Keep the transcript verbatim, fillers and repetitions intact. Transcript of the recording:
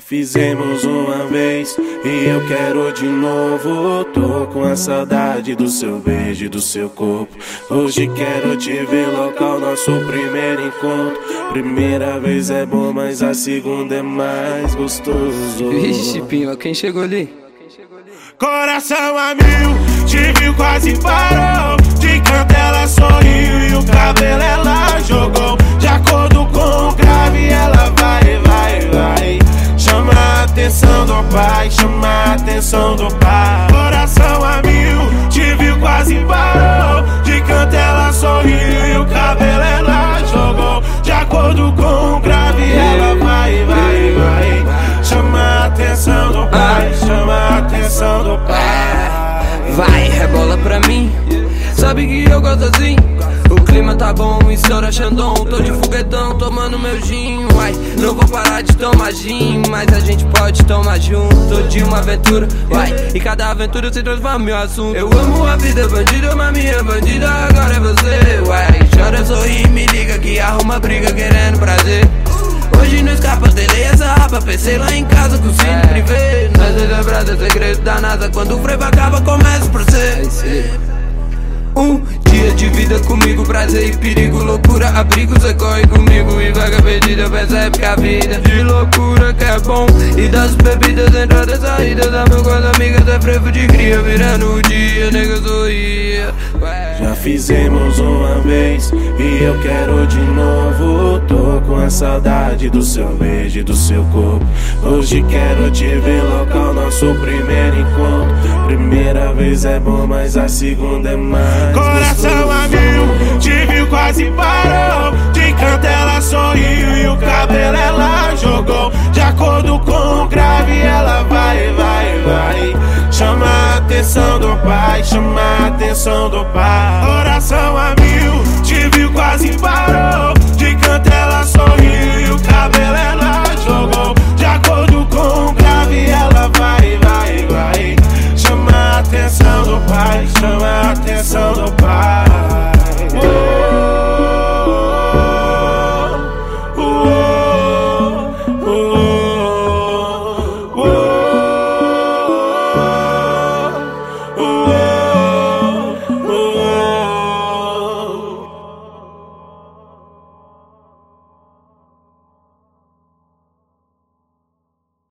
Fizemos uma vez e eu quero de novo. Tô com a saudade do seu beijo e do seu corpo. Hoje quero te ver, local nosso primeiro encontro. Primeira vez é bom, mas a segunda é mais gostoso. Vixe, Pimba, quem chegou ali? Coração a mil, te viu, quase parou. De canto ela sorriu e o cabelo ela jogou. De acordo com o grave ela vai, vai, vai. Chama a atenção do pai, chama a atenção do pai. Coração a mil, te viu, quase parou. De canto ela sorriu e o cabelo ela jogou. De acordo com o grave ela vai, vai, vai. Chama a atenção do pai, chama a atenção do pai. Vai, rebola pra mim, sabe que eu gosto assim. O clima tá bom, estoura Xandão. Tô de foguetão, tomando meu gin. Uai, não vou parar de tomar gin, mas a gente pode tomar junto. Tô de uma aventura, uai, e cada aventura se transforma em meu assunto. Eu amo a vida bandida, mas minha bandida agora é você. Uai, chora, sorri, me liga que arruma briga querendo prazer. Hoje não escapa, delei essa rapa, pensei lá em casa com o cine privê. Nós é lembrada, segredo da NASA, quando o frevo acaba começa por ser. Um dia de vida comigo, prazer e perigo, loucura, abrigo, você corre comigo e vaga perdida, percebe que a vida de loucura que é bom. E das bebidas, entradas, saídas, da meu com as amigas, é frevo de cria, virando o dia, nega, sorria. Já fizemos uma vez e eu quero de novo. Tô com a saudade do seu beijo e do seu corpo. Hoje quero te ver, local nosso primeiro encontro. Primeira vez é bom, mas a segunda é mais. Coração a mil, te viu, quase parou. De canto ela sorriu e o cabelo ela jogou. De acordo com o grave ela vai, vai, vai. Chama a atenção do pai, chama a atenção do pai. Coração a mil, te viu, quase parou. De canto ela sorriu e o cabelo ela